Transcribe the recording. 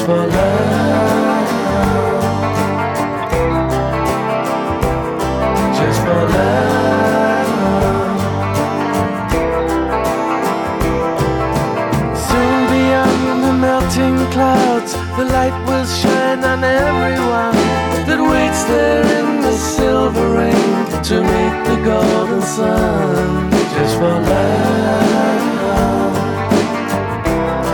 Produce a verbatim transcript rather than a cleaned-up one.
just for love, just for love. Soon beyond the melting clouds, the light will shine on everyone that waits there in the silver rain to meet the golden sun, just for love.